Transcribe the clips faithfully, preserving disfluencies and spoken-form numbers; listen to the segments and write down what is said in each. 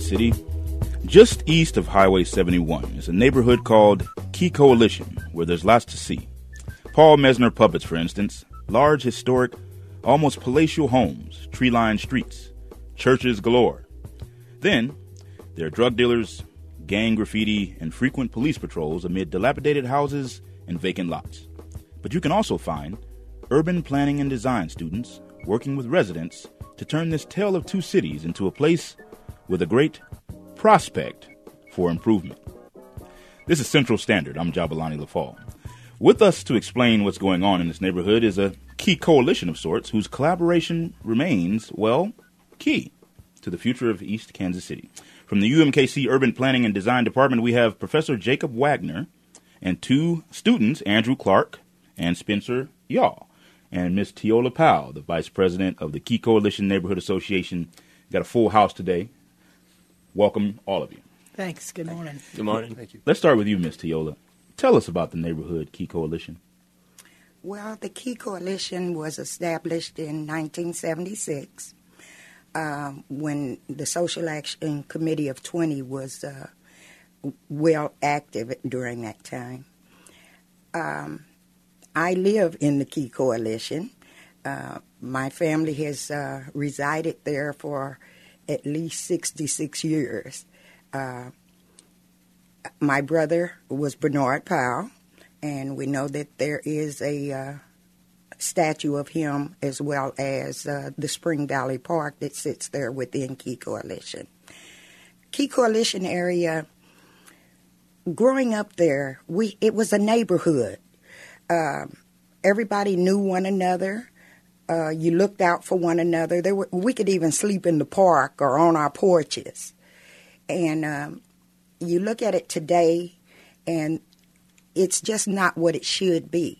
Kansas City, just east of Highway seventy-one, is a neighborhood called Key Coalition, where there's lots to see. Paul Messner puppets, for instance, large, historic, almost palatial homes, tree-lined streets, churches galore. Then, there are drug dealers, gang graffiti, and frequent police patrols amid dilapidated houses and vacant lots. But you can also find urban planning and design students working with residents to turn this tale of two cities into a place with a great prospect for improvement. This is Central Standard. I'm Jabalani LaFall. With us to explain what's going on in this neighborhood is a key coalition of sorts whose collaboration remains, well, key to the future of East Kansas City. From the U M K C Urban Planning and Design Department, we have Professor Jacob Wagner and two students, Andrew Clark and Spencer Yaw, and Miss Teola Powell, the Vice President of the Key Coalition Neighborhood Association. Got a full house today. Welcome, all of you. Thanks. Good morning. Good morning. Thank you. Let's start with you, Miss Teola. Tell us about the neighborhood Key Coalition. Well, the Key Coalition was established in nineteen seventy-six uh, when the Social Action Committee of twenty was uh, well active during that time. Um, I live in the Key Coalition. Uh, my family has uh, resided there for at least sixty-six years. Uh, my brother was Bernard Powell, and we know that there is a uh, statue of him as well as uh, the Spring Valley Park that sits there within Key Coalition. Key Coalition area, growing up there, we it was a neighborhood. Uh, everybody knew one another. Uh, you looked out for one another. There were, we could even sleep in the park or on our porches. And um, you look at it today, and it's just not what it should be.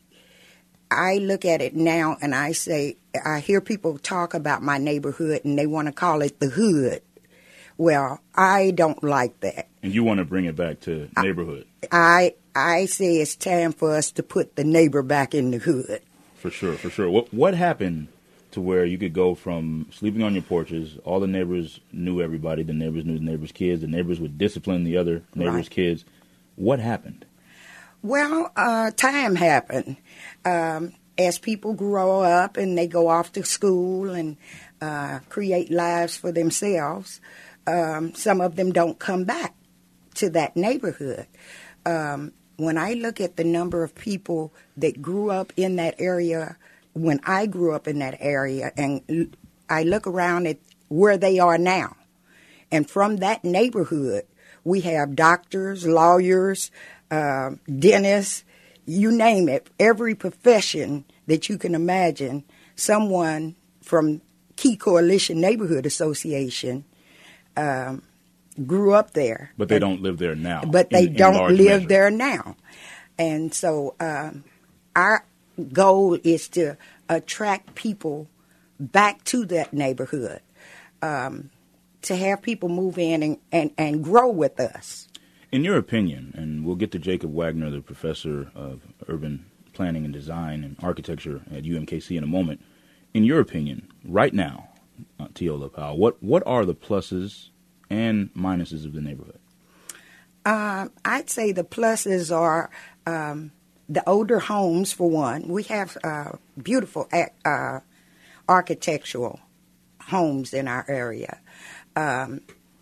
I look at it now, and I say, I hear people talk about my neighborhood, and they want to call it the hood. Well, I don't like that. And you want to bring it back to neighborhood. I I say it's time for us to put the neighbor back in the hood. For sure, for sure. What what happened to where you could go from sleeping on your porches, all the neighbors knew everybody, the neighbors knew the neighbors' kids, the neighbors would discipline the other neighbors' right. kids. What happened? Well, uh, time happened. Um, as people grow up and they go off to school and uh, create lives for themselves, um, some of them don't come back to that neighborhood. Um, when I look at the number of people that grew up in that area, when I grew up in that area, and I look around at where they are now, and from that neighborhood, we have doctors, lawyers, uh, dentists, you name it, every profession that you can imagine, someone from Key Coalition Neighborhood Association um, grew up there. But they and, don't live there now. But they in, don't in live measure. there now. And so um, our goal is to attract people back to that neighborhood, um, to have people move in and, and, and grow with us. In your opinion, and we'll get to Jacob Wagner, the professor of urban planning and design and architecture at U M K C in a moment, in your opinion, right now, uh, Teola Powell, what, what are the pluses and minuses of the neighborhood? Um, I'd say the pluses are um, the older homes, for one. We have uh, beautiful uh, architectural homes in our area. Um,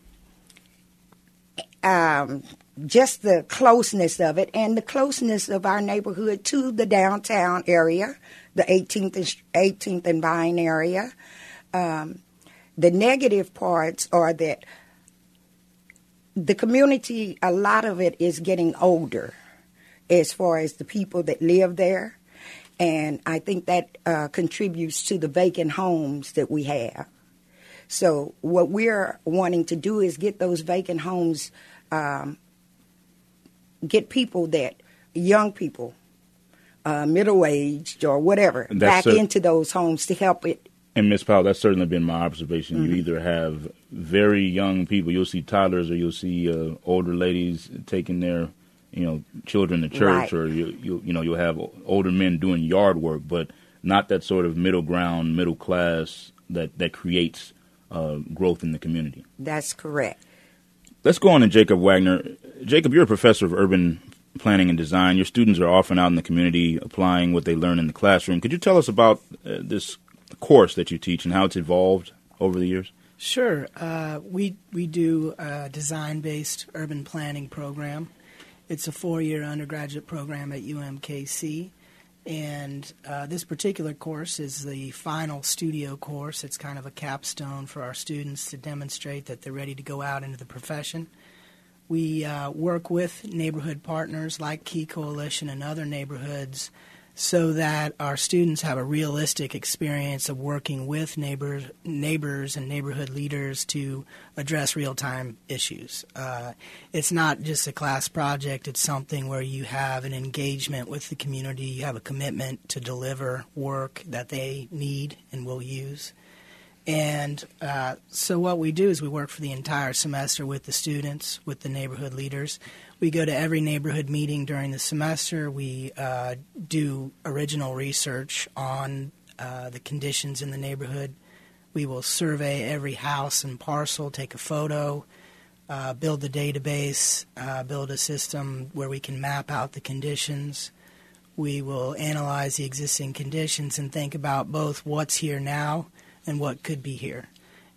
um, just the closeness of it and the closeness of our neighborhood to the downtown area, the eighteenth and, eighteenth and Vine area. Um, the negative parts are that the community, a lot of it is getting older as far as the people that live there. And I think that uh, contributes to the vacant homes that we have. So what we're wanting to do is get those vacant homes, um, get people that, young people, uh, middle-aged or whatever, back cer- into those homes to help it. And Miz Powell, that's certainly been my observation. Mm-hmm. You either have very young people, you'll see toddlers, or you'll see uh, older ladies taking their, you know, children to church, right. or you, you, you know, you'll have older men doing yard work, but not that sort of middle ground, middle class that that creates uh, growth in the community. That's correct. Let's go on to Jacob Wagner. Jacob, you're a professor of urban planning and design. Your students are often out in the community applying what they learn in the classroom. Could you tell us about uh, this course that you teach and how it's evolved over the years? Sure. Uh, we we do a design-based urban planning program. It's a four-year undergraduate program at U M K C, and uh, this particular course is the final studio course. It's kind of a capstone for our students to demonstrate that they're ready to go out into the profession. We uh, work with neighborhood partners like Key Coalition and other neighborhoods so that our students have a realistic experience of working with neighbors, neighbors and neighborhood leaders to address real-time issues. Uh, it's not just a class project. It's something where you have an engagement with the community. You have a commitment to deliver work that they need and will use. And uh, so what we do is we work for the entire semester with the students, with the neighborhood leaders. We go to every neighborhood meeting during the semester. We uh, do original research on uh, the conditions in the neighborhood. We will survey every house and parcel, take a photo, uh, build the database, uh, build a system where we can map out the conditions. We will analyze the existing conditions and think about both what's here now and what could be here,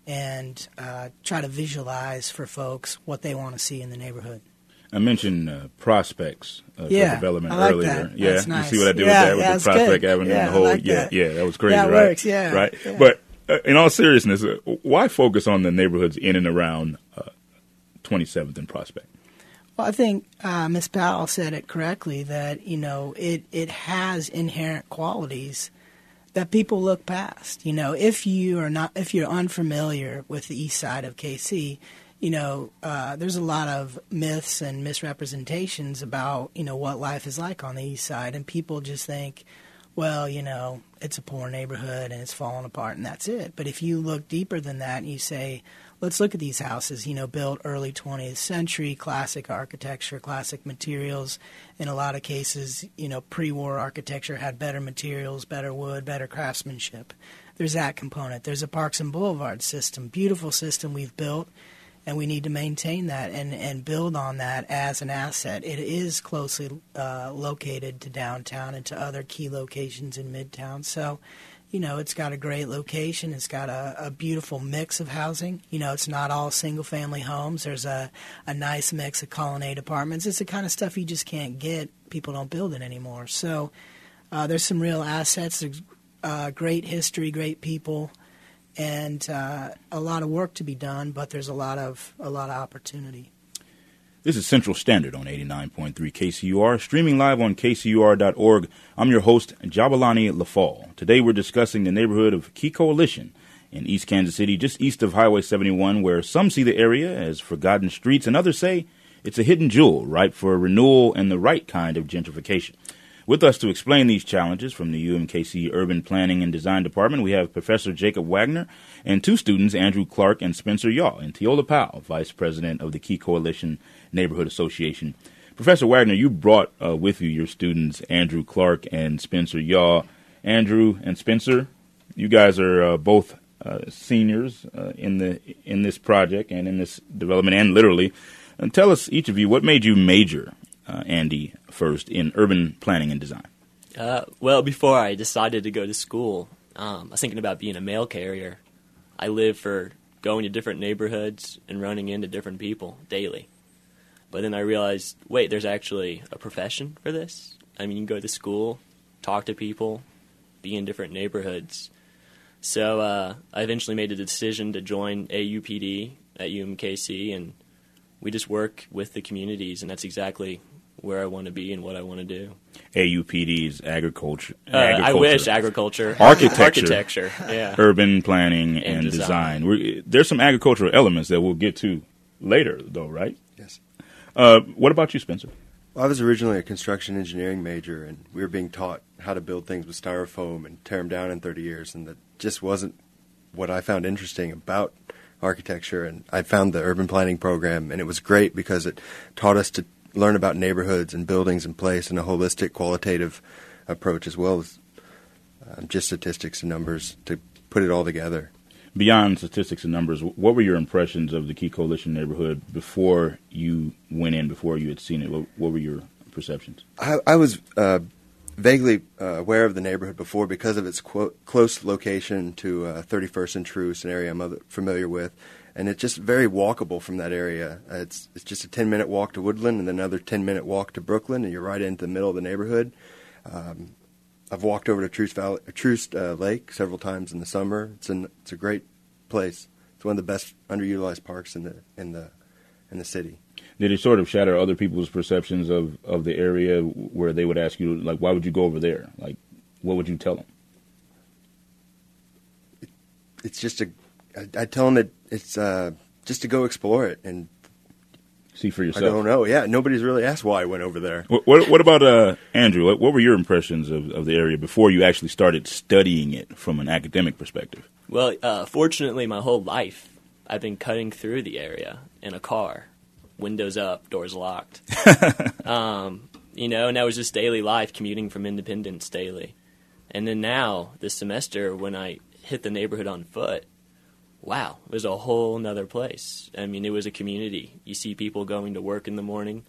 and uh, try to visualize for folks what they want to see in the neighborhood. I mentioned uh, prospects uh, yeah, for development I like earlier. That. Yeah, that's nice. You see what I did yeah, with that yeah, with the Prospect good. Avenue yeah, and the whole. I like yeah, that. yeah, that was crazy, that right? Works, yeah, right. Yeah. But uh, in all seriousness, uh, why focus on the neighborhoods in and around uh, twenty-seventh and Prospect? Well, I think uh, Miz Powell said it correctly that you know it it has inherent qualities that people look past. You know, if you are not, if you're unfamiliar with the east side of K C, you know, uh, there's a lot of myths and misrepresentations about, you know, what life is like on the east side. And people just think, well, you know, it's a poor neighborhood and it's falling apart and that's it. But if you look deeper than that and you say, let's look at these houses, you know, built early twentieth century, classic architecture, classic materials. In a lot of cases, you know, pre-war architecture had better materials, better wood, better craftsmanship. There's that component. There's a Parks and Boulevard system, beautiful system we've built, and we need to maintain that and, and build on that as an asset. It is closely uh, located to downtown and to other key locations in Midtown. So, you know, it's got a great location. It's got a, a beautiful mix of housing. You know, it's not all single-family homes. There's a, a nice mix of colonnade apartments. It's the kind of stuff you just can't get. People don't build it anymore. So uh, there's some real assets. There's uh, great history, great people, and uh, a lot of work to be done, but there's a lot of a lot of opportunity. This is Central Standard on eighty-nine point three K C U R, streaming live on K C U R dot org. I'm your host, Jabalani Lafall. Today we're discussing the neighborhood of Key Coalition in East Kansas City, just east of Highway seventy-one, where some see the area as forgotten streets and others say it's a hidden jewel ripe for renewal and the right kind of gentrification. With us to explain these challenges from the U M K C Urban Planning and Design Department, we have Professor Jacob Wagner and two students, Andrew Clark and Spencer Yaw, and Teola Powell, Vice President of the Key Coalition Neighborhood Association. Professor Wagner, you brought uh, with you your students, Andrew Clark and Spencer Yaw. Andrew and Spencer, you guys are uh, both uh, seniors uh, in the in this project and in this development, and literally. And tell us, each of you, what made you major, uh, Andy, first, in urban planning and design? Uh, well, before I decided to go to school, um, I was thinking about being a mail carrier. I live for going to different neighborhoods and running into different people daily. But then I realized, wait, there's actually a profession for this? I mean, you can go to school, talk to people, be in different neighborhoods. So uh, I eventually made the decision to join A U P D at U M K C, and we just work with the communities, and that's exactly where I want to be and what I want to do. A U P D is agriculture. Uh, agriculture. I wish agriculture. Architecture. Architecture, yeah. Urban planning and, And design. design. We're, there's some agricultural elements that we'll get to later, though, right? Yes. Uh, what about you, Spencer? Well, I was originally a construction engineering major, and we were being taught how to build things with styrofoam and tear them down in thirty years, and that just wasn't what I found interesting about architecture. And I found the urban planning program, and it was great because it taught us to learn about neighborhoods and buildings in place in a holistic, qualitative approach, as well as uh, just statistics and numbers to put it all together. Beyond statistics and numbers, what were your impressions of the Key Coalition neighborhood before you went in, before you had seen it? What, what were your perceptions? I, I was uh, vaguely uh, aware of the neighborhood before because of its quote, close location to uh, thirty-first and Troost, an area I'm other, familiar with, and it's just very walkable from that area. Uh, it's it's just a ten-minute walk to Woodland and then another ten-minute walk to Brooklyn, and you're right into the middle of the neighborhood. Um, I've walked over to Troost, Valley, Troost uh, Lake several times in the summer. It's an, it's a great place. It's one of the best underutilized parks in the in the in the city. Did it sort of shatter other people's perceptions of, of the area where they would ask you, like, why would you go over there? Like, what would you tell them? It, it's just a. I, I tell them that it's uh, just to go explore it and see for yourself. I don't know. Yeah, nobody's really asked why I went over there. What, what, what about uh, Andrew? What, what were your impressions of, of the area before you actually started studying it from an academic perspective? Well, uh, fortunately, my whole life, I've been cutting through the area in a car, windows up, doors locked. um, you know, and that was just daily life, commuting from Independence daily. And then now, this semester, when I hit the neighborhood on foot, wow, it was a whole nother place. I mean, it was a community. You see people going to work in the morning.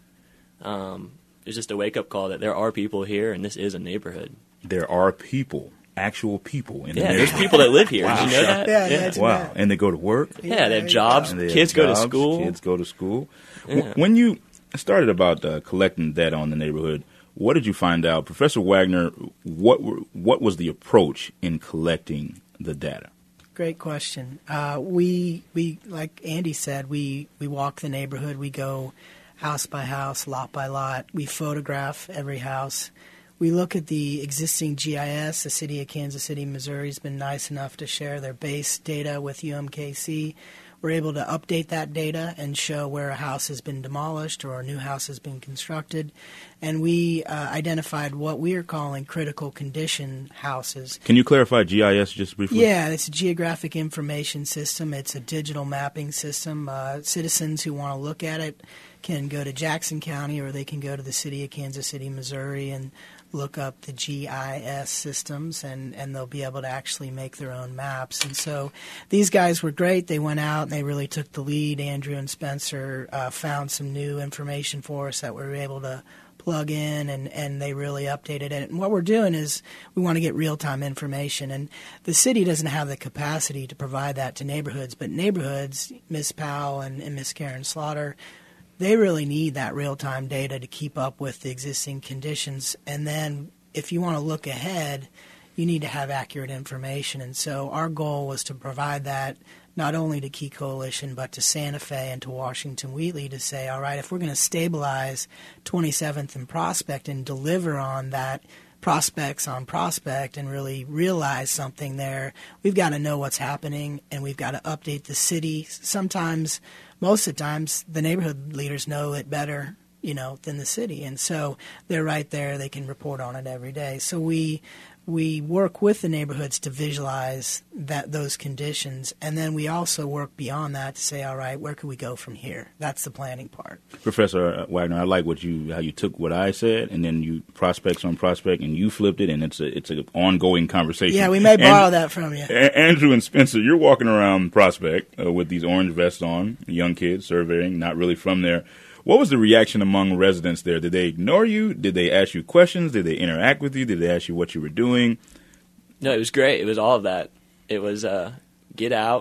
Um, it's just a wake-up call that there are people here, and this is a neighborhood. There are people, actual people in the Yeah, neighborhood. there's people that live here. Wow. Did you know that? Yeah, yeah. that's Wow, right. and they go to work. Yeah, they have Yeah, jobs. And they have Kids go to jobs, school. Kids go to school. Yeah. W- When you started about uh, collecting data on the neighborhood, what did you find out, Professor Wagner? What were, what was the approach in collecting the data? Great question. Uh, we we like Andy said, we we walk the neighborhood. We go house by house, lot by lot. We photograph every house. We look at the existing G I S. The city of Kansas City, Missouri has been nice enough to share their base data with U M K C. We're able to update that data and show where a house has been demolished or a new house has been constructed. And we uh, identified what we are calling critical condition houses. Can you clarify G I S just briefly? Yeah, it's a geographic information system. It's a digital mapping system. Uh, citizens who want to look at it can go to Jackson County or they can go to the city of Kansas City, Missouri, and look up the G I S systems, and, and they'll be able to actually make their own maps. And so these guys were great. They went out and they really took the lead. Andrew and Spencer uh, found some new information for us that we were able to plug in, and, and they really updated it. And what we're doing is we want to get real-time information, and the city doesn't have the capacity to provide that to neighborhoods, but neighborhoods, Miz Powell and, and Miz Karen Slaughter, they really need that real-time data to keep up with the existing conditions. And then if you want to look ahead, you need to have accurate information. And so our goal was to provide that not only to Key Coalition, but to Santa Fe and to Washington Wheatley to say, all right, if we're going to stabilize twenty-seventh and Prospect and deliver on that prospects on Prospect and really realize something there, we've got to know what's happening, and we've got to update the city. Sometimes, most of the times, the neighborhood leaders know it better, you know, than the city, and so they're right there. They can report on it every day. So we we work with the neighborhoods to visualize that those conditions, and then we also work beyond that to say, all right, where can we go from here? That's the planning part. Professor Wagner, I like what you how you took what I said and then you prospects on prospect and you flipped it, and it's a it's an ongoing conversation. Yeah, we may borrow and, that from you. A- Andrew and Spencer, you're walking around Prospect uh, with these orange vests on, young kids surveying, not really from there. What was the reaction among residents there? Did they ignore you? Did they ask you questions? Did they interact with you? Did they ask you what you were doing? No, it was great. It was all of that. It was uh, get out.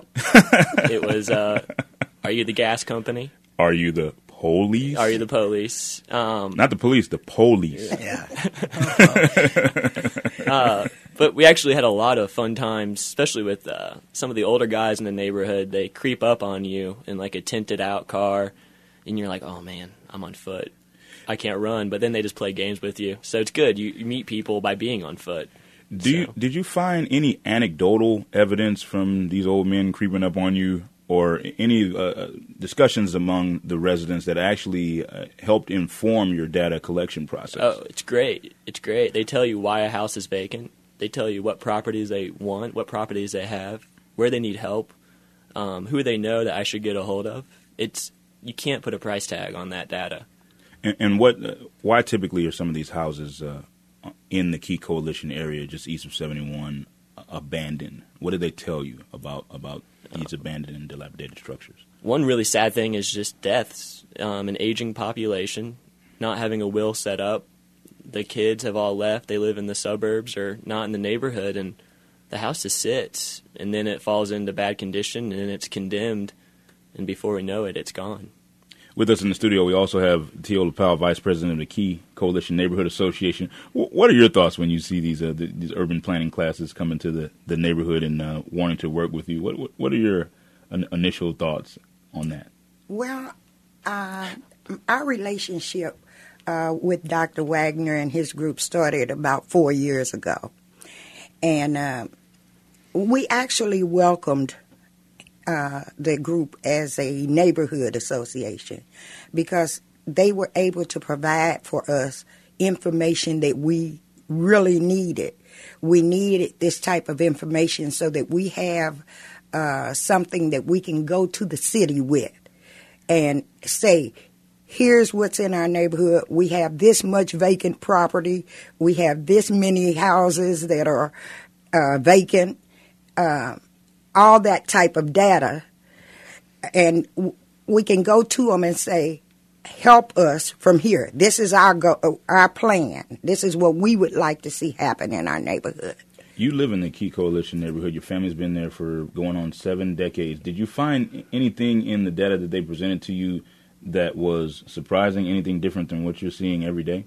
It was uh, are you the gas company? Are you the police? Are you the police? Um, Not the police, the police. Yeah. uh, but we actually had a lot of fun times, especially with uh, some of the older guys in the neighborhood. They creep up on you in like a tinted out car, and you're like, oh man, I'm on foot. I can't run. But then they just play games with you. So it's good. You, you meet people by being on foot. Do you, So. did you find any anecdotal evidence from these old men creeping up on you, or any uh, discussions among the residents that actually uh, helped inform your data collection process? Oh, it's great. It's great. They tell you why a house is vacant. They tell you what properties they want, what properties they have, where they need help, um, who they know that I should get a hold of. It's you can't put a price tag on that data. And, and what? Uh, why typically are some of these houses uh, in the Key Coalition area, just east of seventy-one, abandoned? What did they tell you about about these abandoned and dilapidated structures? One really sad thing is just deaths, um, an aging population, not having a will set up. The kids have all left. They live in the suburbs or not in the neighborhood, and the house just sits, and then it falls into bad condition, and it's condemned, and before we know it, it's gone. With us in the studio, we also have Teola Powell, Vice President of the Key Coalition Neighborhood Association. W- what are your thoughts when you see these uh, the, these urban planning classes coming to the, the neighborhood and uh, wanting to work with you? What what, what are your in- initial thoughts on that? Well, uh, our relationship uh, with Doctor Wagner and his group started about four years ago. And uh, we actually welcomed uh, the group as a neighborhood association because they were able to provide for us information that we really needed. We needed this type of information so that we have uh, something that we can go to the city with and say, here's what's in our neighborhood. We have this much vacant property. We have this many houses that are uh, vacant. Uh, all that type of data. And w- we can go to them and say, help us from here. This is our go- our plan. This is what we would like to see happen in our neighborhood. You live in the Key Coalition neighborhood. Your family's been there for going on seven decades. Did you find anything in the data that they presented to you that was surprising, anything different than what you're seeing every day?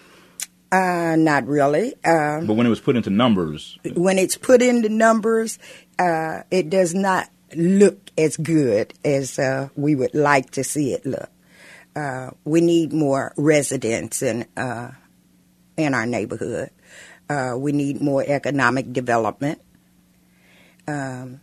Uh, not really. Uh, but when it was put into numbers? When it's put into numbers, uh, it does not look as good as uh, we would like to see it look. Uh, we need more residents in, uh, in our neighborhood. Uh, we need more economic development. Um,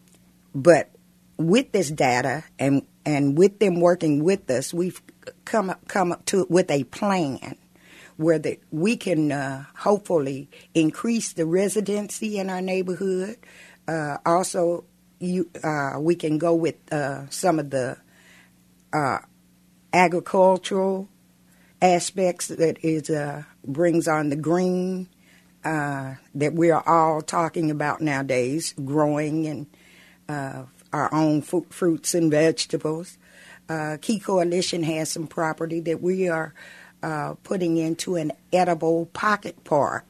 but with this data and and with them working with us, we've come up, come up to with a plan where that we can uh, hopefully increase the residency in our neighborhood. Uh, also, you, uh, we can go with uh, some of the uh, agricultural aspects that is uh, brings on the green uh, that we are all talking about nowadays, growing and uh, our own fu- fruits and vegetables. Uh, Key Coalition has some property that we are uh, putting into an edible pocket park.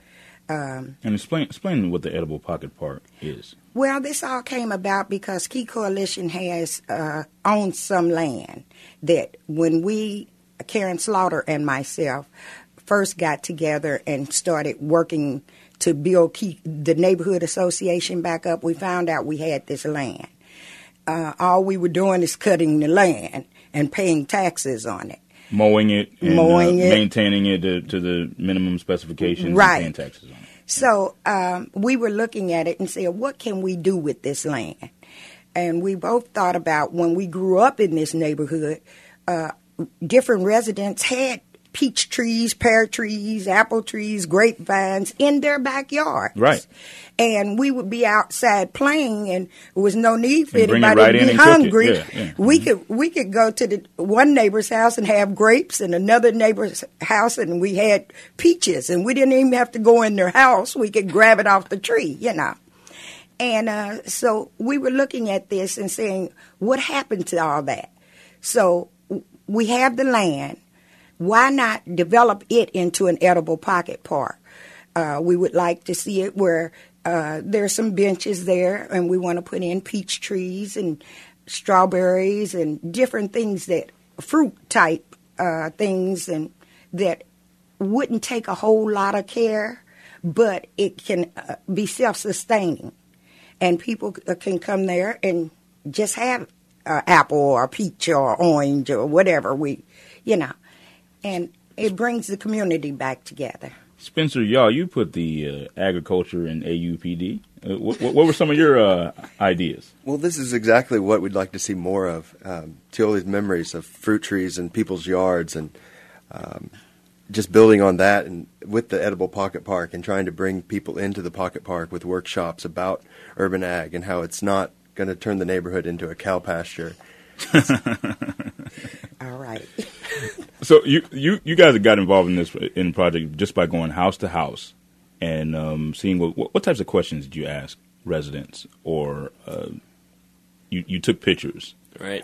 Um, and explain explain what the edible pocket park is. Well, this all came about because Key Coalition has uh, owned some land that when we, Karen Slaughter and myself, first got together and started working to build Key, the neighborhood association back up, we found out we had this land. Uh, all we were doing is cutting the land and paying taxes on it. Mowing it and Mowing uh, it. maintaining it to, to the minimum specifications Right. and paying taxes on it. So um, we were looking at it and said, what can we do with this land? And we both thought about when we grew up in this neighborhood, uh, different residents had peach trees, pear trees, apple trees, grapevines in their backyards. Right. And we would be outside playing, and there was no need for And bring it anybody right to in be and cook it. hungry. Yeah, yeah. We Mhm. could we could go to the one neighbor's house and have grapes, and another neighbor's house, and we had peaches, and we didn't even have to go in their house. We could grab it off the tree, you know. And uh, so we were looking at this and saying, what happened to all that? So we have the land. Why not develop it into an edible pocket park? Uh, we would like to see it where uh, there's some benches there, and we want to put in peach trees and strawberries and different things that fruit type uh, things and that wouldn't take a whole lot of care, but it can uh, be self-sustaining, and people c- can come there and just have uh, apple or peach or orange or whatever we, you know. And it brings the community back together. Spencer, y'all, you put the uh, agriculture in A U P D. Uh, what, what were some of your uh, ideas? Well, this is exactly what we'd like to see more of. Um, Teola's memories of fruit trees in people's yards and um, just building on that and with the Edible Pocket Park and trying to bring people into the Pocket Park with workshops about urban ag and how it's not going to turn the neighborhood into a cow pasture. All right. So you, you, you guys have got involved in this in the project just by going house to house and um, seeing what, what types of questions did you ask residents, or uh, you, you took pictures. Right.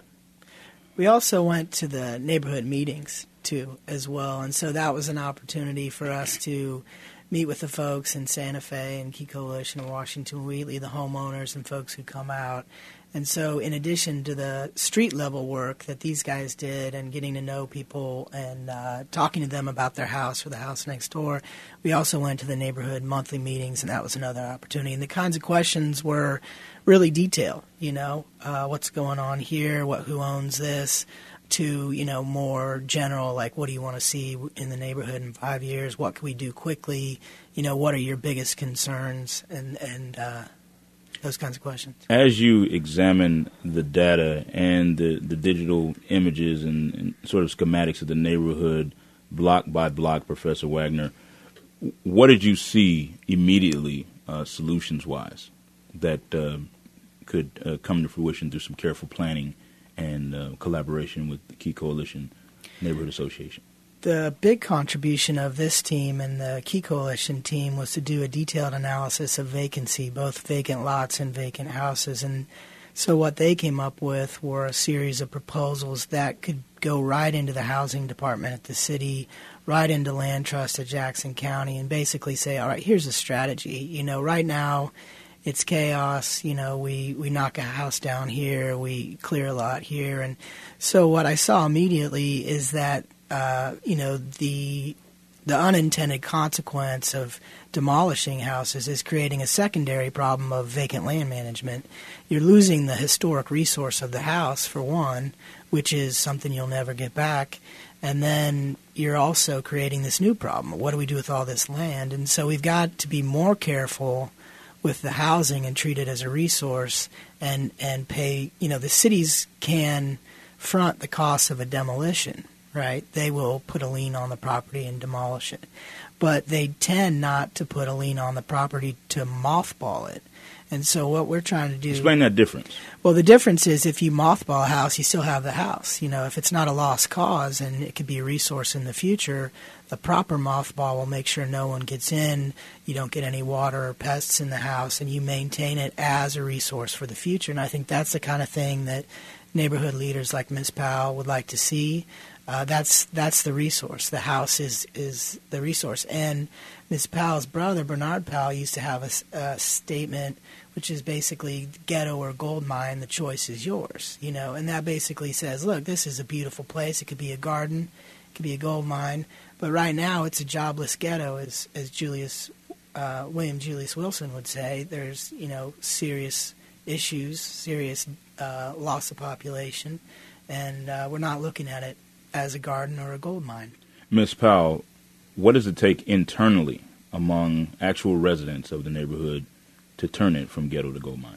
We also went to the neighborhood meetings, too, as well. And so that was an opportunity for us to meet with the folks in Santa Fe and Key Coalition and Washington Wheatley, the homeowners and folks who come out. And so in addition to the street-level work that these guys did and getting to know people and uh, talking to them about their house or the house next door, we also went to the neighborhood monthly meetings, and that was another opportunity. And the kinds of questions were really detailed, you know, uh, what's going on here, what who owns this, to, you know, more general, like what do you want to see in the neighborhood in five years, what can we do quickly, you know, what are your biggest concerns, and, and uh, those kinds of questions. As you examine the data and the, the digital images and, and sort of schematics of the neighborhood, block by block, Professor Wagner, what did you see immediately, uh, solutions-wise, that uh, could uh, come to fruition through some careful planning and uh, collaboration with the Key Coalition Neighborhood Association? The big contribution of this team and the Key Coalition team was to do a detailed analysis of vacancy, both vacant lots and vacant houses. And so what they came up with were a series of proposals that could go right into the housing department at the city, right into Land Trust at Jackson County, and basically say, all right, here's a strategy. You know, right now it's chaos. You know, we, we knock a house down here, we clear a lot here. And so what I saw immediately is that Uh, you know, the the unintended consequence of demolishing houses is creating a secondary problem of vacant land management. You're losing the historic resource of the house, for one, which is something you'll never get back. And then you're also creating this new problem. What do we do with all this land? And so we've got to be more careful with the housing and treat it as a resource, and, and pay, you know, the cities can front the cost of a demolition. Right, they will put a lien on the property and demolish it, but they tend not to put a lien on the property to mothball it. And so what we're trying to do... Explain that difference. Well, the difference is if you mothball a house, you still have the house. You know, if it's not a lost cause and it could be a resource in the future, the proper mothball will make sure no one gets in, you don't get any water or pests in the house, and you maintain it as a resource for the future. And I think that's the kind of thing that neighborhood leaders like Miz Powell would like to see. Uh, that's that's the resource. The house is, is the resource. And Miz Powell's brother, Bernard Powell, used to have a, a statement which is basically ghetto or gold mine, the choice is yours. You know, and that basically says, look, this is a beautiful place. It could be a garden. It could be a gold mine. But right now it's a jobless ghetto, as, as Julius uh, William Julius Wilson would say. There's, you know, serious issues, serious uh, loss of population, and uh, we're not looking at it as a garden or a gold mine. Miz Powell, what does it take internally among actual residents of the neighborhood to turn it from ghetto to gold mine?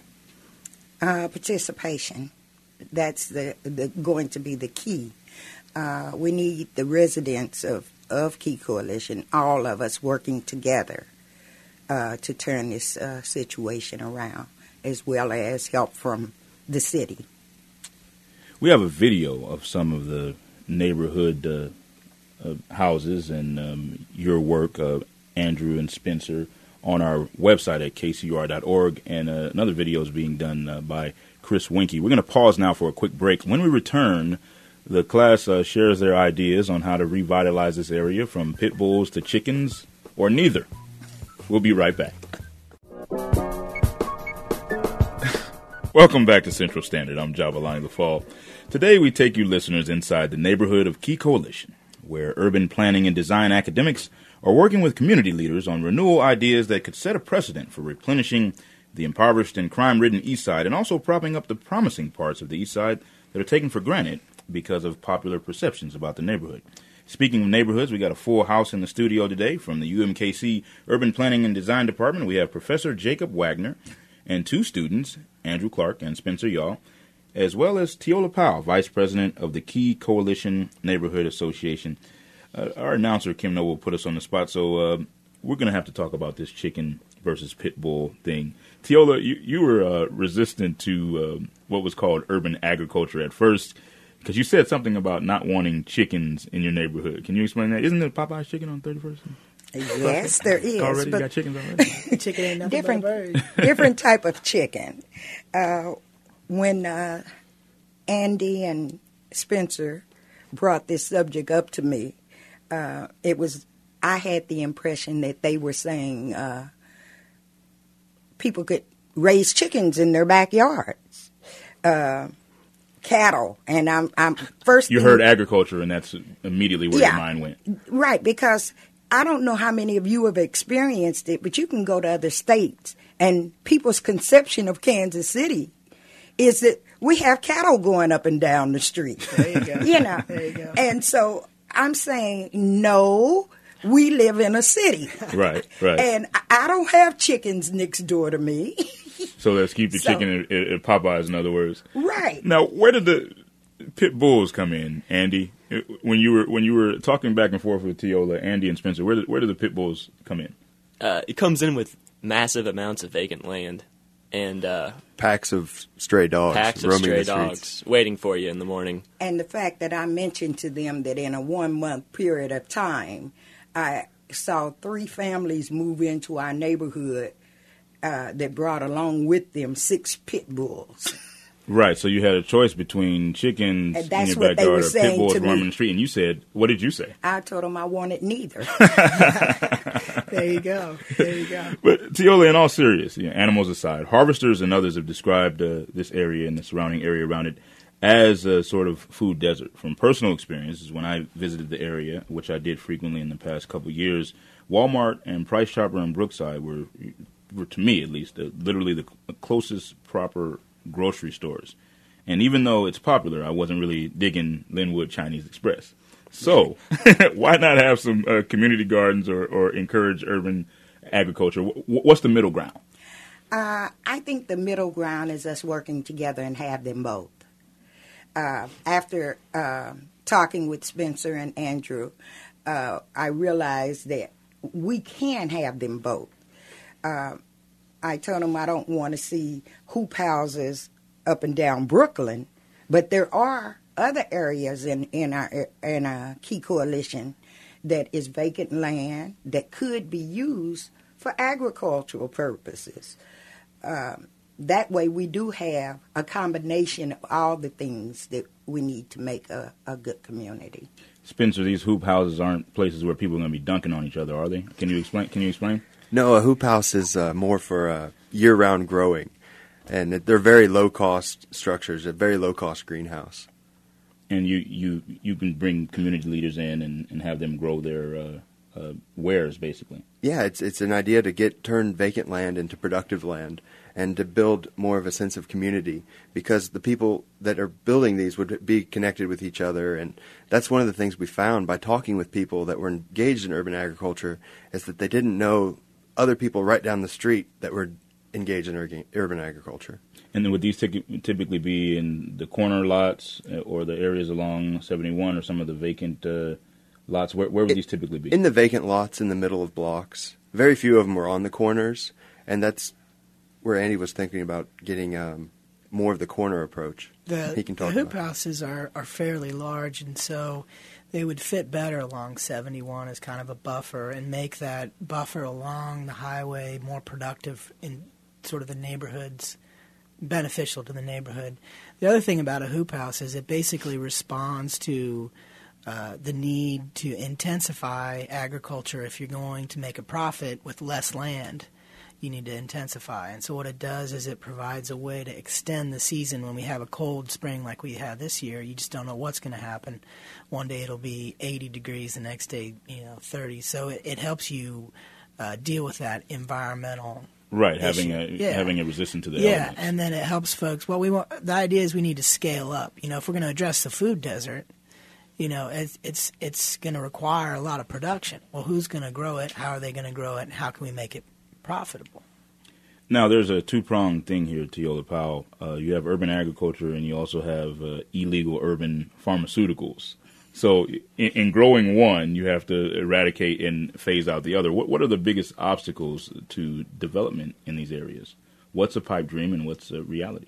Uh, participation. That's the, the going to be the key. Uh, we need the residents of, of Key Coalition, all of us working together uh, to turn this uh, situation around, as well as help from the city. We have a video of some of the neighborhood uh, uh, houses and um, your work, uh, Andrew and Spencer, on our website at k c u r dot org, and uh, another video is being done uh, by Chris Winkie. We're going to pause now for a quick break. When we return, the class uh, shares their ideas on how to revitalize this area from pit bulls to chickens, or neither. We'll be right back. Welcome back to Central Standard. I'm Jabalani Lafall. Today we take you listeners inside the neighborhood of Key Coalition, where urban planning and design academics are working with community leaders on renewal ideas that could set a precedent for replenishing the impoverished and crime-ridden East Side, and also propping up the promising parts of the East Side that are taken for granted because of popular perceptions about the neighborhood. Speaking of neighborhoods, we got a full house in the studio today. From the U M K C Urban Planning and Design Department, we have Professor Jacob Wagner and two students, Andrew Clark and Spencer Yaw, as well as Teola Powell, Vice President of the Key Coalition Neighborhood Association. Uh, our announcer, Kim Noah, will put us on the spot, so uh, we're going to have to talk about this chicken versus pit bull thing. Teola, you, you were uh, resistant to uh, what was called urban agriculture at first, because you said something about not wanting chickens in your neighborhood. Can you explain that? Isn't it Popeye's chicken on thirty-first? Yes, there is. Already but got chickens already. Chicken ain't nothing different, but a bird. different type of chicken. Uh, when uh, Andy and Spencer brought this subject up to me, uh, it was I had the impression that they were saying uh, people could raise chickens in their backyards, uh, cattle, and I'm I'm first. You thing, heard agriculture, and that's immediately where Yeah. your mind went. Right, because I don't know how many of you have experienced it, but you can go to other states, and people's conception of Kansas City is that we have cattle going up and down the street. There you go. You know, There you go. and so I'm saying no. We live in a city, Right, right. and I- I don't have chickens next door to me. So let's keep the So- chicken at, at Popeyes, in other words. Right. Now, where did the pit bulls come in, Andy? When you were when you were talking back and forth with Teola, Andy, and Spencer, where did, where did the pit bulls come in? Uh, it comes in with massive amounts of vacant land and uh, Packs of stray dogs packs of roaming stray the streets. dogs waiting for you in the morning. And the fact that I mentioned to them that in a one month period of time, I saw three families move into our neighborhood uh, that brought along with them six pit bulls. Right, so you had a choice between chickens And in that's your what they backyard were or pit saying bulls to me. roaming the street, and you said, what did you say? I told them I wanted neither. There you go. There you go. But Teola, in all seriousness, you know, animals aside, harvesters and others have described uh, this area and the surrounding area around it as a sort of food desert. From personal experiences, when I visited the area, which I did frequently in the past couple of years, Walmart and Price Chopper and Brookside were, were to me at least, uh, literally the closest proper grocery stores. And even though it's popular, I wasn't really digging Linwood Chinese Express. So why not have some uh, community gardens or, or encourage urban agriculture? W- what's the middle ground? Uh, I think the middle ground is us working together and have them both. Uh, after uh, talking with Spencer and Andrew, uh, I realized that we can have them both. Uh, I told them I don't want to see hoop houses up and down Brooklyn, but there are other areas in, in our in our Key Coalition that is vacant land that could be used for agricultural purposes. Um, that way we do have a combination of all the things that we need to make a, a good community. Spencer, these hoop houses aren't places where people are going to be dunking on each other, are they? Can you explain? Can you explain? No, a hoop house is uh, more for uh, year-round growing, and it- they're very low-cost structures, a very low-cost greenhouse. And you, you, you can bring community leaders in and, and have them grow their uh, uh, wares, basically. Yeah, it's it's an idea to get turn vacant land into productive land and to build more of a sense of community, because the people that are building these would be connected with each other. And that's one of the things we found by talking with people that were engaged in urban agriculture, is that they didn't know other people right down the street that were engaged in ur- urban agriculture. And then would these tic- typically be in the corner lots uh, or the areas along seventy-one or some of the vacant uh, lots? Where, where would It- these typically be? In the vacant lots in the middle of blocks. Very few of them were on the corners, and that's where Andy was thinking about getting um, more of the corner approach. The, He can the talk hoop about it. houses are, are fairly large, and so they would fit better along seventy-one as kind of a buffer and make that buffer along the highway more productive in sort of the neighborhoods, beneficial to the neighborhood. The other thing about a hoop house is it basically responds to uh, the need to intensify agriculture. If you're going to make a profit with less land, you need to intensify. And so what it does is it provides a way to extend the season. When we have a cold spring like we had this year, you just don't know what's going to happen. One day it'll be eighty degrees, the next day, you know, thirty. So it, it helps you uh, deal with that environmental right, having issue. a Yeah. having a resistance to the yeah, elements. and then it helps folks. Well, we want the idea is we need to scale up. You know, if we're going to address the food desert, you know, it's it's it's going to require a lot of production. Well, who's going to grow it? How are they going to grow it? And how can we make it profitable? Now, there's a two-pronged thing here, Teola Powell. Uh, you have urban agriculture, and you also have uh, illegal urban pharmaceuticals. So in, in growing one, you have to eradicate and phase out the other. What, what are the biggest obstacles to development in these areas? What's a pipe dream and what's a reality?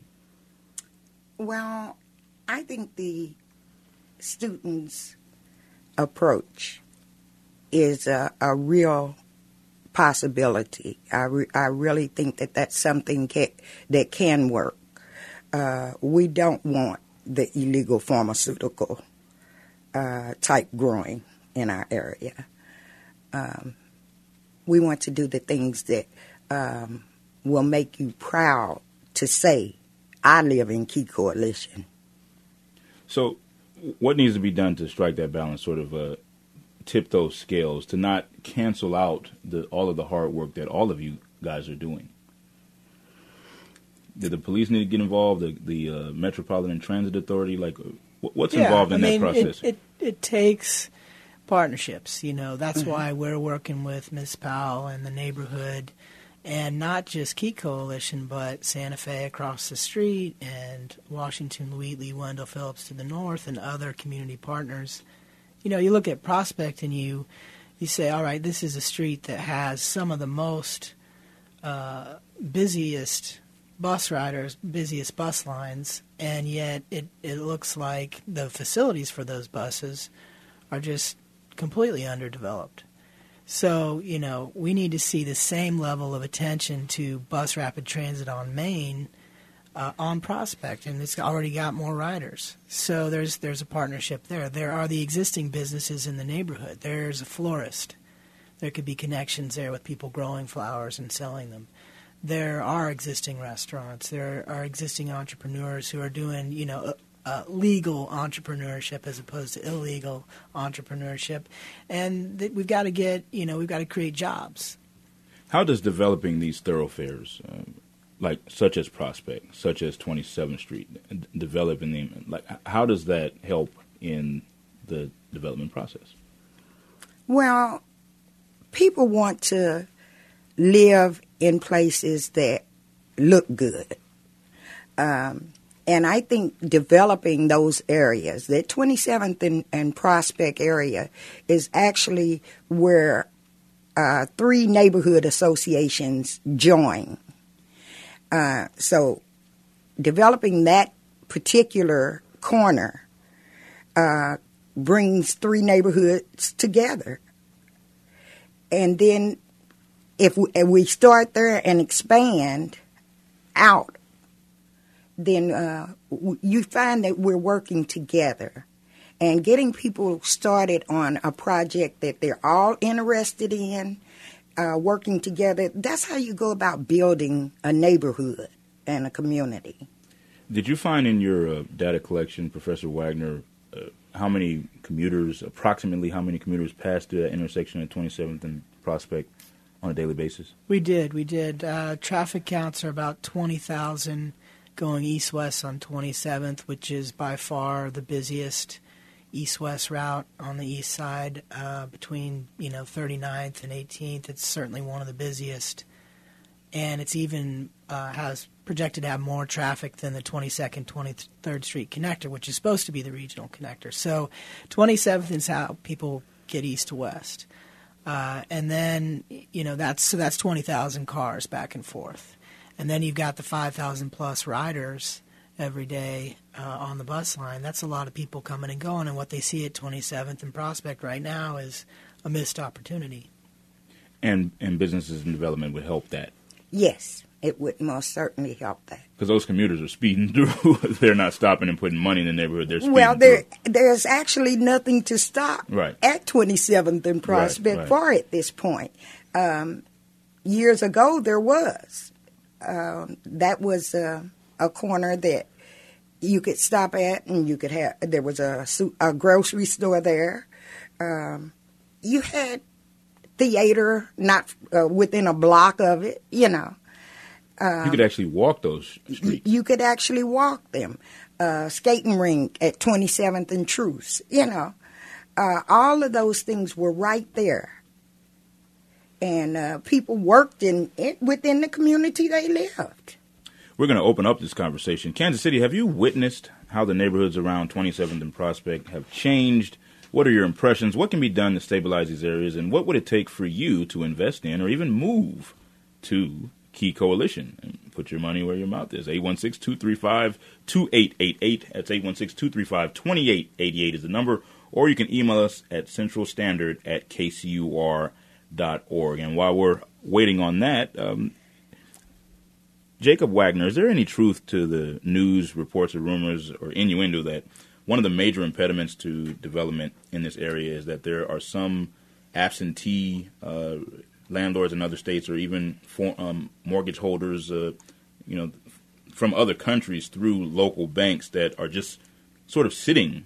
Well, I think the students' approach is a, a real possibility. I, re- I really think that that's something ca- that can work. Uh, we don't want the illegal pharmaceutical uh, type growing in our area. Um, we want to do the things that um, will make you proud to say, I live in Key Coalition. So what needs to be done to strike that balance, sort of uh, tip those scales, to not cancel out the, all of the hard work that all of you guys are doing? Did the police need to get involved, the, the uh, Metropolitan Transit Authority? Like, what's yeah, involved in I mean, that process? It, it, it takes partnerships. You know, that's Mm-hmm. why we're working with Miz Powell and the neighborhood, and not just Key Coalition, but Santa Fe across the street, and Washington, Wheatley, Wendell Phillips to the north, and other community partners. You know, you look at Prospect and you you say, all right, this is a street that has some of the most uh, busiest bus riders, busiest bus lines, and yet it, it looks like the facilities for those buses are just completely underdeveloped. So, you know, we need to see the same level of attention to bus rapid transit on Main uh, on Prospect, and it's already got more riders. So there's there's a partnership there. There are the existing businesses in the neighborhood. There's a florist. There could be connections there with people growing flowers and selling them. There are existing restaurants. There are existing entrepreneurs who are doing, you know, uh, legal entrepreneurship as opposed to illegal entrepreneurship. And th- we've got to get, you know, we've got to create jobs. How does developing these thoroughfares, um, like such as Prospect, such as twenty-seventh Street, d- develop in the, like, how does that help in the development process? Well, people want to live in places that look good. Um, and I think developing those areas, that twenty-seventh and, and Prospect area is actually where uh, three neighborhood associations join. Uh, so developing that particular corner uh, brings three neighborhoods together. And then if we, if we start there and expand out, then uh, w- you find that we're working together and getting people started on a project that they're all interested in, uh, working together. That's how you go about building a neighborhood and a community. Did you find in your uh, data collection, Professor Wagner, uh, how many commuters, approximately how many commuters pass through that intersection at twenty-seventh and Prospect on a daily basis? We did. We did. Uh, traffic counts are about twenty thousand going east-west on twenty-seventh, which is by far the busiest east-west route on the east side. Uh, between, you know, thirty-ninth and eighteenth, it's certainly one of the busiest. And it's even uh, has projected to have more traffic than the twenty-second, twenty-third Street connector, which is supposed to be the regional connector. So twenty-seventh is how people get east to west. Uh, and then, you know, that's so that's twenty thousand cars back and forth. And then you've got the five thousand plus riders every day uh, on the bus line. That's a lot of people coming and going. And what they see at twenty-seventh and Prospect right now is a missed opportunity. And, and businesses and development would help that. Yes, it would most certainly help that. Because those commuters are speeding through. They're not stopping and putting money in the neighborhood. They're speeding Well, there, through. there's actually nothing to stop Right. at twenty-seventh and Prospect Right, right. for at this point. Um, years ago, there was. Um, that was uh, a corner that you could stop at, and you could have. There was a, su- a grocery store there. Um, you had theater not uh, within a block of it, you know. you could actually walk those streets. You could actually walk them. Uh, skating rink at twenty-seventh and Truce, you know. Uh, all of those things were right there. And uh, people worked in it within the community they lived. We're going to open up this conversation. Kansas City, have you witnessed how the neighborhoods around twenty-seventh and Prospect have changed? What are your impressions? What can be done to stabilize these areas? And what would it take for you to invest in or even move to Key Coalition? And put your money where your mouth is. eight one six, two three five, two eight eight eight. That's eight one six, two three five, two eight eight eight is the number. or you can email us at central standard at k c u r dot org. And while we're waiting on that, um, Jacob Wagner, is there any truth to the news reports or rumors or innuendo that one of the major impediments to development in this area is that there are some absentee uh, landlords in other states or even for, um, mortgage holders, uh, you know, from other countries through local banks that are just sort of sitting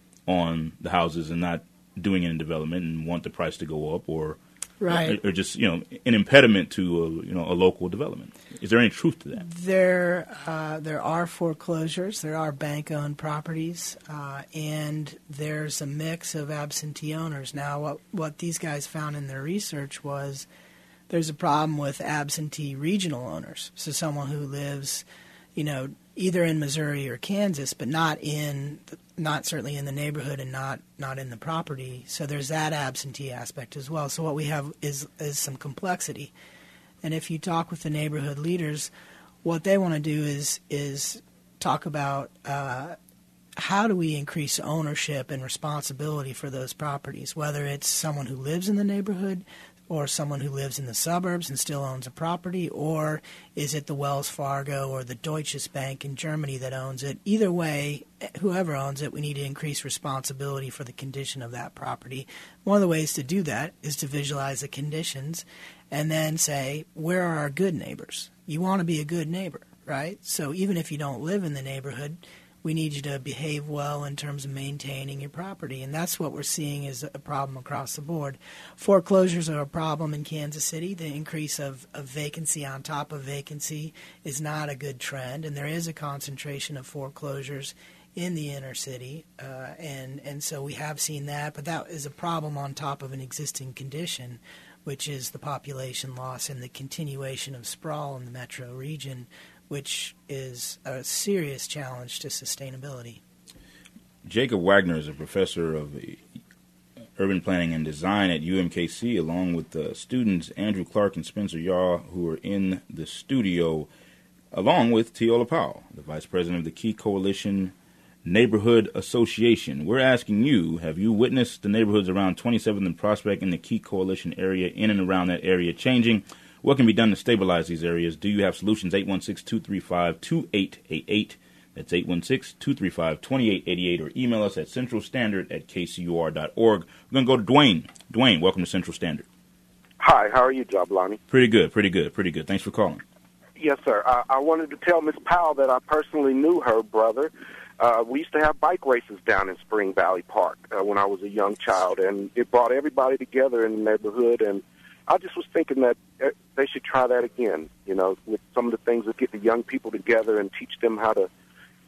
on the houses and not doing any development and want the price to go up, or right, or just, you know, an impediment to a, you know, a local development? Is there any truth to that? There, uh, there are foreclosures. There are bank-owned properties, uh, and there's a mix of absentee owners. Now, what what these guys found in their research was there's a problem with absentee regional owners. So someone who lives, you know, either in Missouri or Kansas, but not in, not certainly in the neighborhood and not, not in the property. So there's that absentee aspect as well. So what we have is is some complexity. And if you talk with the neighborhood leaders, what they want to do is is talk about uh, how do we increase ownership and responsibility for those properties, whether it's someone who lives in the neighborhood or someone who lives in the suburbs and still owns a property, or is it the Wells Fargo or the Deutsche Bank in Germany that owns it? Either way, whoever owns it, we need to increase responsibility for the condition of that property. One of the ways to do that is to visualize the conditions and then say, where are our good neighbors? You want to be a good neighbor, right? So even if you don't live in the neighborhood, we need you to behave well in terms of maintaining your property. And that's what we're seeing is a problem across the board. Foreclosures are a problem in Kansas City. The increase of, of vacancy on top of vacancy is not a good trend, and there is a concentration of foreclosures in the inner city, uh, and, and so we have seen that, but that is a problem on top of an existing condition, which is the population loss and the continuation of sprawl in the metro region, which is a serious challenge to sustainability. Jacob Wagner is a professor of urban planning and design at U M K C, along with uh, students Andrew Clark and Spencer Yaw, who are in the studio, along with Teola Powell, the vice president of the Key Coalition Neighborhood Association. We're asking you, have you witnessed the neighborhoods around twenty-seventh and Prospect in the Key Coalition area, in and around that area, changing? What can be done to stabilize these areas? Do you have solutions? eight one six, two three five, two eight eight eight. That's eight one six, two three five, two eight eight eight, or email us at central standard at k c u r dot org. We're going to go to Dwayne. Dwayne, welcome to Central Standard. Hi, how are you, Jablani? Pretty good, pretty good, pretty good. Thanks for calling. Yes, sir. I, I wanted to tell Miss Powell that I personally knew her brother. Uh, we used to have bike races down in Spring Valley Park uh, when I was a young child, and it brought everybody together in the neighborhood, and I just was thinking that they should try that again, you know, with some of the things that get the young people together and teach them how to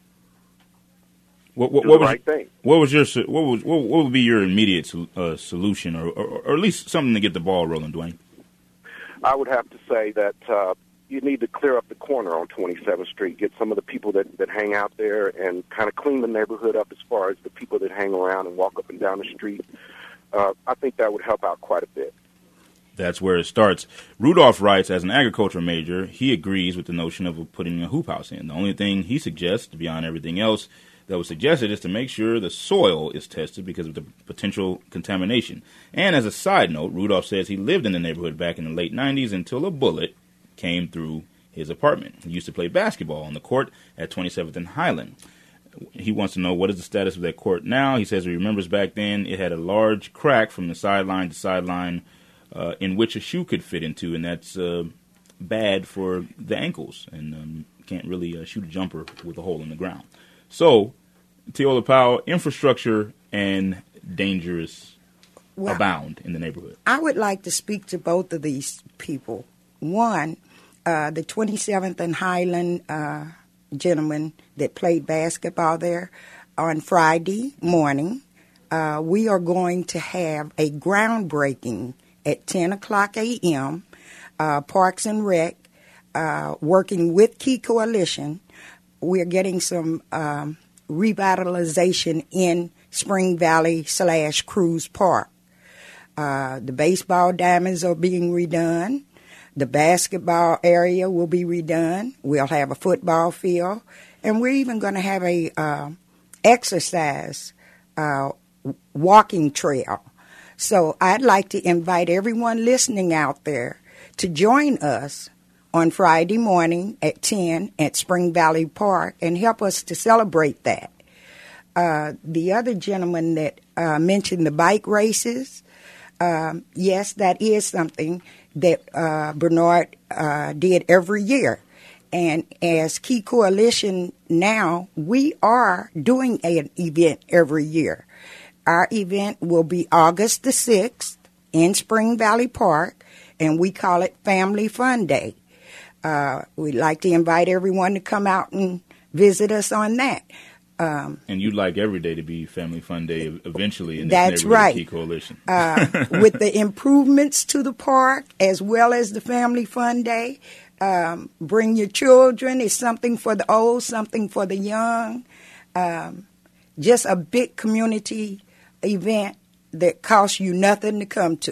what, what, do what the was, right thing. What was your what was what, what would be your immediate uh, solution, or, or or at least something to get the ball rolling, Dwayne? I would have to say that uh, you need to clear up the corner on twenty-seventh Street, get some of the people that, that hang out there and kind of clean the neighborhood up as far as the people that hang around and walk up and down the street. Uh, I think that would help out quite a bit. That's where it starts. Rudolph writes, as an agriculture major, he agrees with the notion of putting a hoop house in. The only thing he suggests, beyond everything else that was suggested, is to make sure the soil is tested because of the potential contamination. And as a side note, Rudolph says he lived in the neighborhood back in the late nineties until a bullet came through his apartment. He used to play basketball on the court at twenty-seventh and Highland. He wants to know what is the status of that court now. He says he remembers back then it had a large crack from the sideline to sideline uh, in which a shoe could fit into, and that's uh, bad for the ankles, and um, can't really uh, shoot a jumper with a hole in the ground. So, Teola Powell, infrastructure and dangerous well, abound in the neighborhood. I would like to speak to both of these people. One, uh, the twenty-seventh and Highland uh, gentleman that played basketball there, on Friday morning, uh, we are going to have a groundbreaking at ten o'clock a.m., uh, Parks and Rec, uh, working with Key Coalition. We're getting some um, revitalization in Spring Valley slash Cruz Park. Uh, the baseball diamonds are being redone. The basketball area will be redone. We'll have a football field. And we're even going to have a uh, exercise uh, walking trail. So I'd like to invite everyone listening out there to join us on Friday morning at ten at Spring Valley Park and help us to celebrate that. Uh, the other gentleman that uh, mentioned the bike races, um, yes, that is something that uh, Bernard uh, did every year. And as Key Coalition now, we are doing an event every year. Our event will be August the sixth in Spring Valley Park, and we call it Family Fun Day. Uh, we'd like to invite everyone to come out and visit us on that. Um, and you'd like every day to be Family Fun Day eventually in this that's neighborhood right. Key Coalition. uh, with the improvements to the park as well as the Family Fun Day, um, bring your children. It's something for the old, something for the young. Um, just a big community event that costs you nothing to come to.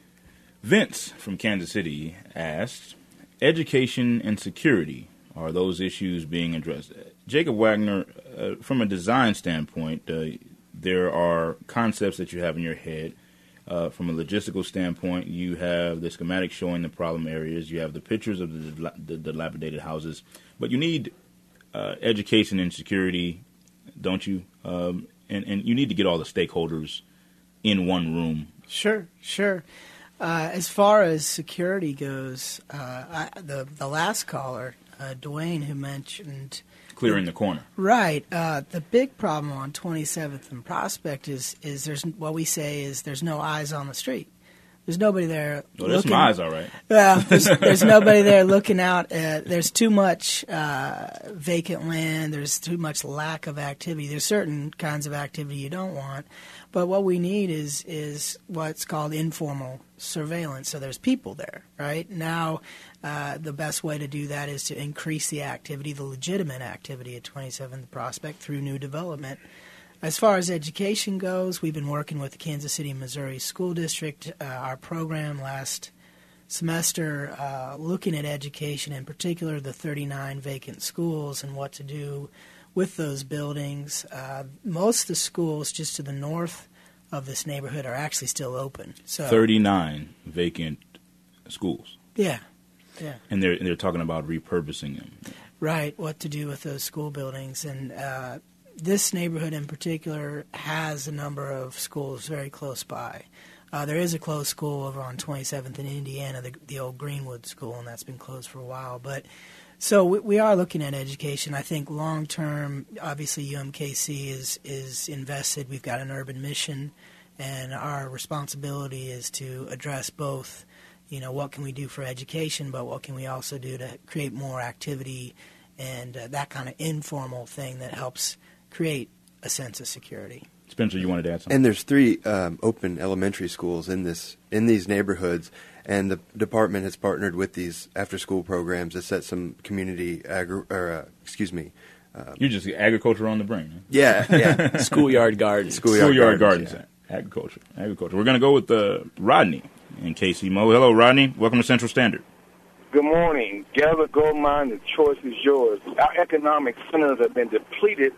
Vince from Kansas City asked, education and security, are those issues being addressed? Jacob Wagner, uh, from a design standpoint, uh, there are concepts that you have in your head. Uh, from a logistical standpoint, you have the schematic showing the problem areas. You have the pictures of the, dil- the dilapidated houses. But you need uh, education and security, don't you? Um, and, and you need to get all the stakeholders in one room. Sure, sure. Uh, as far as security goes, uh, I, the the last caller, uh, Dwayne, who mentioned Clearing the corner. Right. Uh, the big problem on twenty-seventh and Prospect is is there's what we say is there's no eyes on the street. There's nobody there. Well, there's looking, some eyes, all right. Well, there's, there's nobody there looking out. At, there's too much uh, vacant land. There's too much lack of activity. There's certain kinds of activity you don't want. But what we need is is what's called informal surveillance. So there's people there, right? Now, uh, the best way to do that is to increase the activity, the legitimate activity at twenty-seventh Prospect through new development. As far as education goes, we've been working with the Kansas City, Missouri School District. Uh, our program last semester uh, looking at education, in particular the thirty-nine vacant schools and what to do with those buildings. Uh, most of the schools just to the north of this neighborhood are actually still open. So thirty-nine vacant schools. Yeah, yeah. And they're they're talking about repurposing them. Right, what to do with those school buildings. And uh, this neighborhood in particular has a number of schools very close by. Uh, there is a closed school over on twenty-seventh in Indiana, the, the old Greenwood School, and that's been closed for a while. But so we, we are looking at education. I think long term, obviously U M K C is is invested. We've got an urban mission, and our responsibility is to address both. You know, what can we do for education, but what can we also do to create more activity and uh, that kind of informal thing that helps create a sense of security. Spencer, you wanted to add something? And there's three um, open elementary schools in this in these neighborhoods, and the department has partnered with these after-school programs to set some community agri- or uh, excuse me. Um, You're just agriculture on the brain. Huh? Yeah, yeah. Schoolyard gardens. Schoolyard, Schoolyard gardens. gardens. Yeah. Agriculture. Agriculture. We're going to go with uh, Rodney in K C Mo. Hello, Rodney. Welcome to Central Standard. Good morning. Gather gold mine, the choice is yours. Our economic centers have been depleted.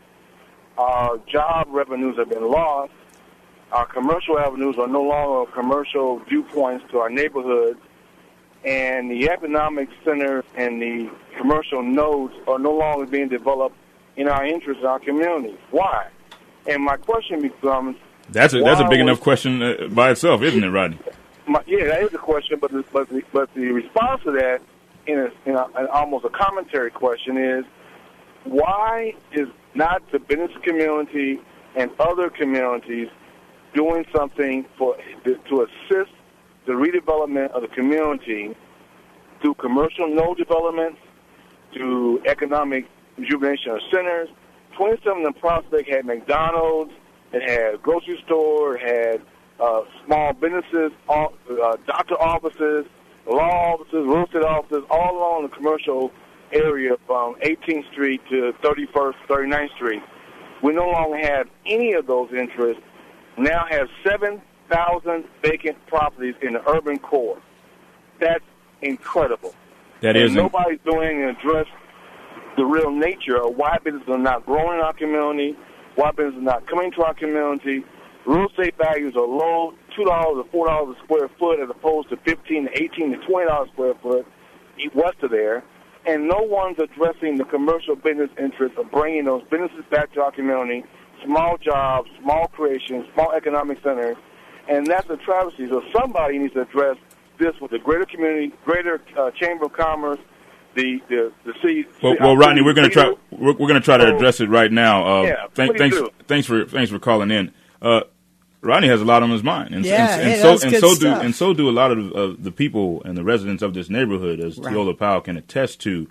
Our job revenues have been lost. Our commercial avenues are no longer commercial viewpoints to our neighborhoods. And the economic centers and the commercial nodes are no longer being developed in our interest in our community. Why? And my question becomes... That's a, that's a big was, enough question uh, by itself, isn't it, Rodney? My, yeah, that is a question, but the, but the, but the response to that, in, a, in a, an almost a commentary question, is why is not the business community and other communities doing something for to assist the redevelopment of the community through commercial node development, through economic rejuvenation of centers? twenty-seventh and Prospect had McDonald's, it had grocery store, it had uh, small businesses, all, uh, doctor offices, law offices, real estate offices, all along the commercial area from eighteenth Street to thirty-first, thirty-ninth Street. We no longer have any of those interests. We now have seven thousand vacant properties in the urban core. That's incredible. That and is. Nobody's doing to address the real nature of why businesses are not growing in our community, why businesses are not coming to our community, Real estate values are low, two dollars or four dollars a square foot as opposed to fifteen to eighteen to twenty dollars a square foot west of there. And no one's addressing the commercial business interests of bringing those businesses back to our community, small jobs, small creations, small economic centers, and that's a travesty. So somebody needs to address this with the greater community, greater uh, Chamber of Commerce, the the the city. Well, well Rodney, we're going to try we're, we're going to try to address it right now. Uh, yeah, th- thanks, do. thanks for thanks for calling in. Uh, Rodney has a lot on his mind, and, yeah, and, and hey, so that's and good so stuff. do and so do a lot of uh, the people and the residents of this neighborhood, as Right. Teola Powell can attest to.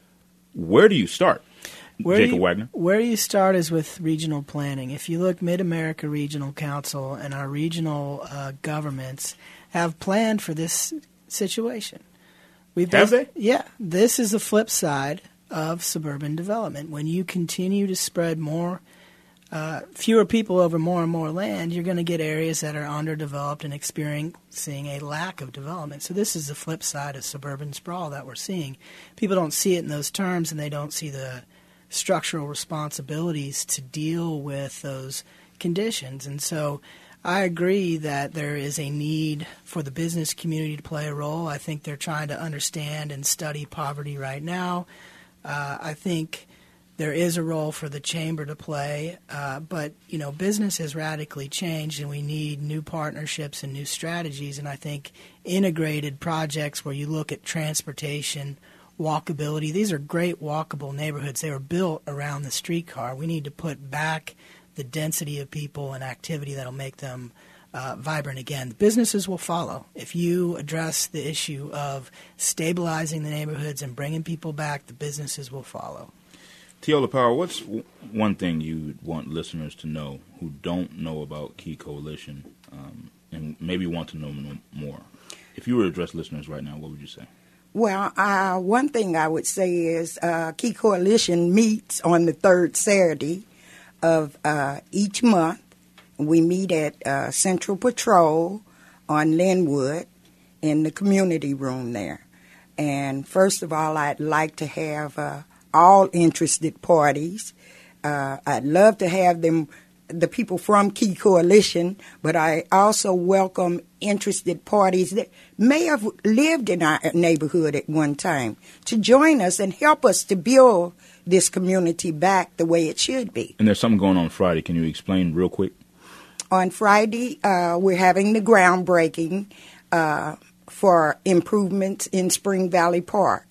Where do you start, Where Jacob you, Wagner? Where you start is with regional planning. If you look, Mid-America Regional Council and our regional uh, governments have planned for this situation. We've Have they? Yeah. This is the flip side of suburban development. When you continue to spread more, uh, fewer people over more and more land, you're going to get areas that are underdeveloped and experiencing a lack of development. So this is the flip side of suburban sprawl that we're seeing. People don't see it in those terms, and they don't see the structural responsibilities to deal with those conditions. And so I agree that there is a need for the business community to play a role. I think they're trying to understand and study poverty right now. Uh, I think there is a role for the chamber to play, uh, but you know, business has radically changed, and we need new partnerships and new strategies. And I think integrated projects where you look at transportation, walkability. These are great walkable neighborhoods. They were built around the streetcar. We need to put back the density of people and activity that will make them uh, vibrant again. The businesses will follow. If you address the issue of stabilizing the neighborhoods and bringing people back, the businesses will follow. Teola Powell, what's w- one thing you want listeners to know who don't know about Key Coalition um, and maybe want to know no more? If you were to address listeners right now, what would you say? Well, uh, one thing I would say is uh, Key Coalition meets on the third Saturday of uh, each month. We meet at uh, Central Patrol on Linwood in the community room there. And first of all, I'd like to have uh, all interested parties. Uh, I'd love to have them, the people from Key Coalition, but I also welcome interested parties that may have lived in our neighborhood at one time to join us and help us to build this community back the way it should be. And there's something going on Friday. Can you explain real quick? On Friday, uh, we're having the groundbreaking uh, for improvements in Spring Valley Park.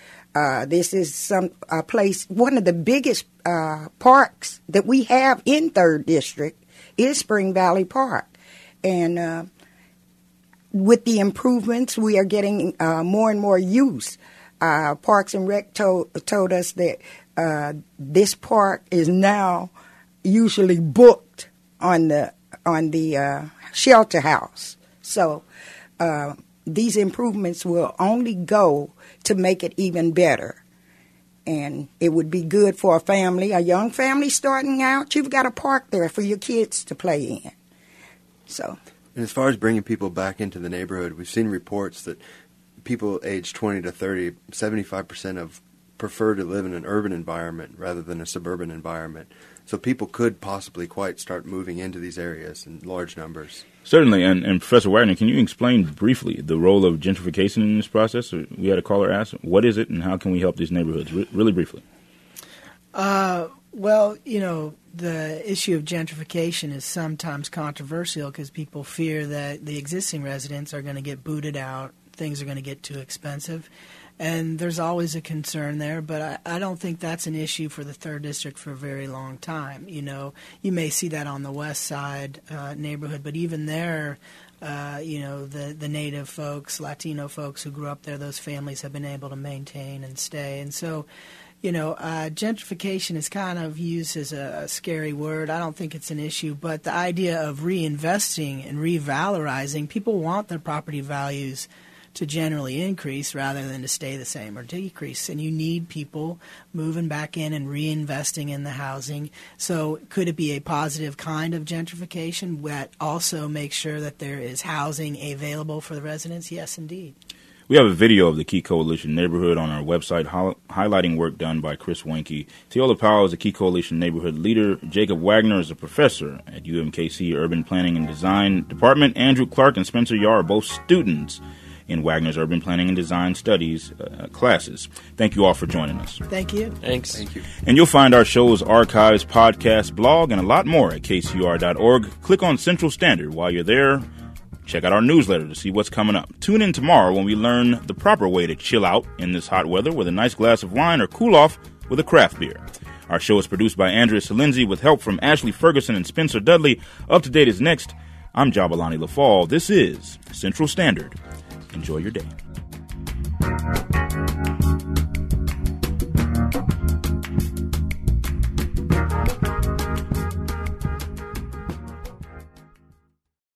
Uh, this is some a place, one of the biggest uh, parks that we have in third District is Spring Valley Park. And uh, with the improvements, we are getting uh, more and more use. Uh, Parks and Rec told, told us that uh, this park is now usually booked on the on the uh, shelter house. So uh, these improvements will only go to make it even better. And it would be good for a family, a young family starting out. You've got a park there for your kids to play in. So, and as far as bringing people back into the neighborhood, we've seen reports that people aged twenty to thirty, seventy-five percent of prefer to live in an urban environment rather than a suburban environment. So people could possibly quite start moving into these areas in large numbers. Certainly, and, and Professor Wagner, can you explain briefly the role of gentrification in this process? We had a caller ask, what is it and how can we help these neighborhoods? Re- really briefly. Uh, well, you know, the issue of gentrification is sometimes controversial because people fear that the existing residents are going to get booted out, things are going to get too expensive. And there's always a concern there, but I, I don't think that's an issue for the third District for a very long time. You know, you may see that on the west side uh, neighborhood, but even there, uh, you know, the, the native folks, Latino folks who grew up there, those families have been able to maintain and stay. And so, you know, uh, gentrification is kind of used as a, a scary word. I don't think it's an issue, but the idea of reinvesting and revalorizing, people want their property values to generally increase rather than to stay the same or decrease. And you need people moving back in and reinvesting in the housing. So could it be a positive kind of gentrification that also makes sure that there is housing available for the residents? Yes, indeed. We have a video of the Key Coalition neighborhood on our website ho- highlighting work done by Chris Wenke. Teola Powell is a Key Coalition neighborhood leader. Jacob Wagner is a professor at U M K C Urban Planning and Design Department. Andrew Clark and Spencer Yar are both students in Wagner's Urban Planning and Design Studies uh, classes. Thank you all for joining us. Thank you. Thanks. Thank you. And you'll find our show's archives, podcast, blog, and a lot more at K C U R dot org. Click on Central Standard. While you're there, check out our newsletter to see what's coming up. Tune in tomorrow when we learn the proper way to chill out in this hot weather with a nice glass of wine or cool off with a craft beer. Our show is produced by Andrea Salenzi with help from Ashley Ferguson and Spencer Dudley. Up to Date is next. I'm Jabalani LaFall. This is Central Standard. Enjoy your day.